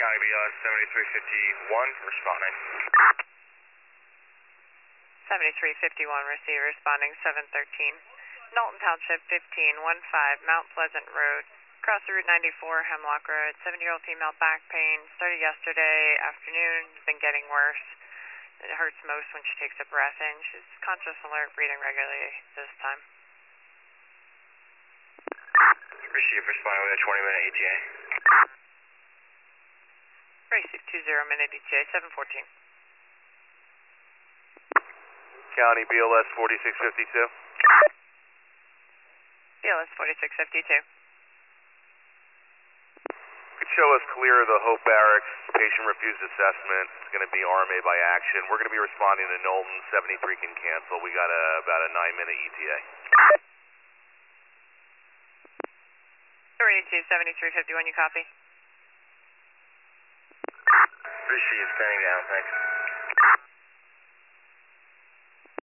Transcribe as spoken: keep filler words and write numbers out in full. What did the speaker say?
County B L S seventy-three fifty-one, responding. seventy-three fifty-one, receive, responding seven thirteen. Knowlton Township fifteen fifteen, Mount Pleasant Road. Across the Route ninety-four, Hemlock Road. seventy-year-old female back pain. Started yesterday afternoon. It's been getting worse. It hurts most when she takes a breath in. She's conscious, alert, breathing regularly this time. Receive, responding with a twenty minute E T A. Receive two zero minute E T A, seven fourteen. County B L S forty-six fifty-two. B L S forty-six fifty-two. Could show us clear of the Hope Barracks. Patient refused assessment. It's going to be R M A by action. We're going to be responding to Knowlton. seventy-three can cancel. We got a, about a nine minute E T A. Receive seventy-three fifty-one, you copy? Receive, standing down, thanks.